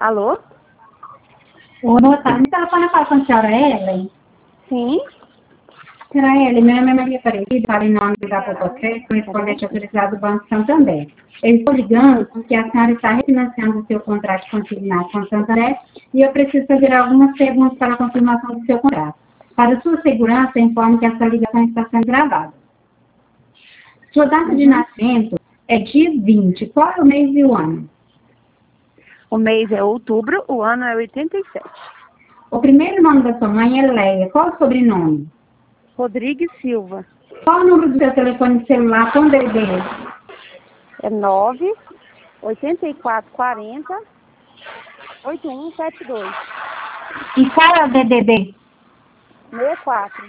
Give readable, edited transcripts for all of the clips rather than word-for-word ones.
Alô? Oi, boa tarde. Me telefone para com a senhora Ellen. Sim? Senhora Ellen, meu nome é Maria Aparecida, falo em nome da Popocrédito, correspondente autorizado do Banco Santander. Eu estou ligando porque a senhora está refinanciando o seu contrato consignado com o Santander e eu preciso fazer algumas perguntas para a confirmação do seu contrato. Para sua segurança, informo que essa ligação está sendo gravada. Sua data de nascimento é dia 20. Qual é o mês e o ano? O mês é outubro, o ano é 87. O primeiro nome da sua mãe é Leia. Qual é o sobrenome? Rodrigues Silva. Qual é o número do seu telefone celular com DDD? É 9 8440 8172 E qual é o DDD? 64.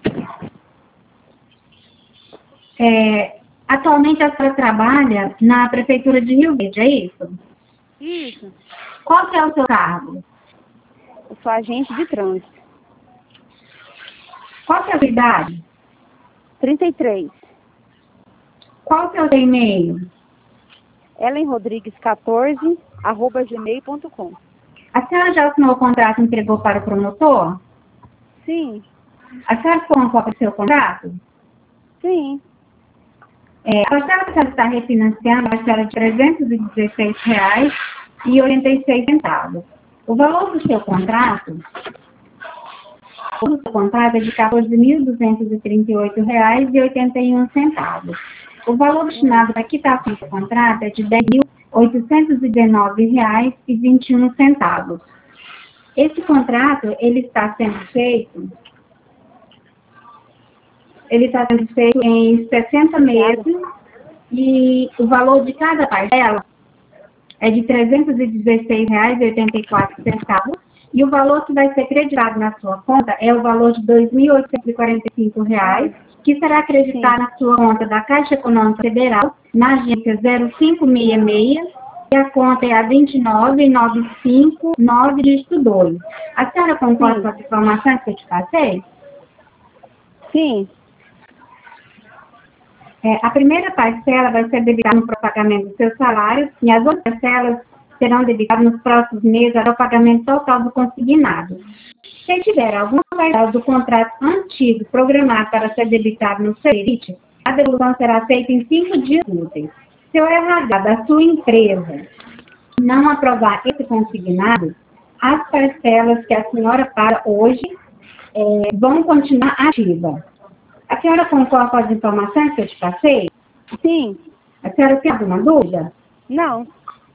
Atualmente a senhora trabalha na Prefeitura de Rio Verde, é isso? Isso. Qual que é o seu cargo? Eu sou agente de trânsito. Qual que é a sua idade? 33. Qual que é o seu e-mail? ellenrodrigues14 @gmail.com. A senhora já assinou o contrato e entregou para o promotor? Sim, A senhora ficou uma cópia do seu contrato? sim. A parcela que a senhora está refinanciando é a parcela de R$ 316,86. O valor do seu contrato é de R$ 14.238,81. O valor destinado para quitação do contrato é de R$ 10.819,21. Esse contrato, ele está sendo feito em 60 meses e o valor de cada parcela é de R$ 316,84 e o valor que vai ser creditado na sua conta é o valor de R$ 2.845, que será acreditado na sua conta da Caixa Econômica Federal, na agência 0566, e a conta é a 29959, dígito 2. A senhora concorda com as informações que eu te passei? Sim. A primeira parcela vai ser debitada no pagamento do seu salário e as outras parcelas serão debitadas nos próximos meses ao pagamento total do consignado. Se tiver alguma parcela do contrato antigo programado para ser debitado no CERIT, a devolução será feita em 5 dias úteis. Se o RH da sua empresa não aprovar esse consignado, as parcelas que a senhora paga hoje vão continuar ativas. A senhora concorda com as informações que eu te passei? Sim. A senhora tem alguma dúvida? Não.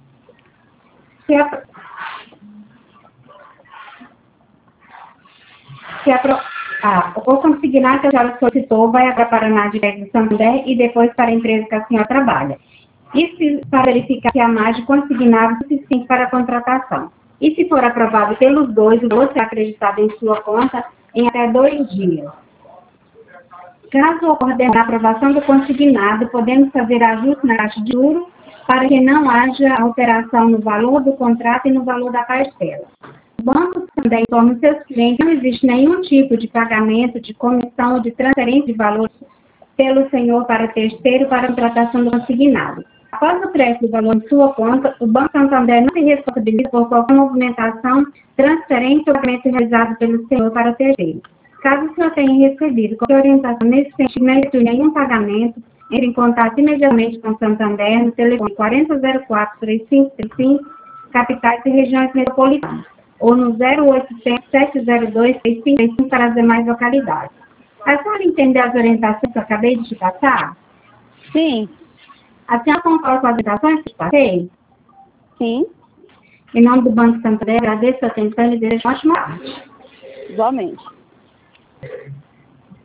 O consignado que a senhora solicitou vai agora para a ANAD de Santander e depois para a empresa que a senhora trabalha. Isso para verificar se a ANAD consignado é suficiente para a contratação. E se for aprovado pelos dois, o valor será acreditado em sua conta em até 2 dias. Caso ocorra a aprovação do consignado, podemos fazer ajuste na taxa de juros para que não haja alteração no valor do contrato e no valor da parcela. O banco também informa os seus clientes que não existe nenhum tipo de pagamento, de comissão ou de transferência de valores pelo senhor para terceiro para a contratação do consignado. Após o crédito do valor em sua conta, o Banco Santander não se responsabiliza por qualquer movimentação, transferência ou pagamento realizado pelo senhor para terceiro. Caso o senhor tenha recebido qualquer orientação nesse sentido, não efetue nenhum pagamento, entre em contato imediatamente com o Santander no telefone 4004-3535, capitais e regiões metropolitanas, ou no 0800-702-3535 para as demais localidades. A senhora entendeu as orientações que eu acabei de te passar? Sim. A senhora concorda com as orientações que eu te passei? Sim. Em nome do Banco Santander, agradeço a atenção e desejo uma ótima tarde. Igualmente.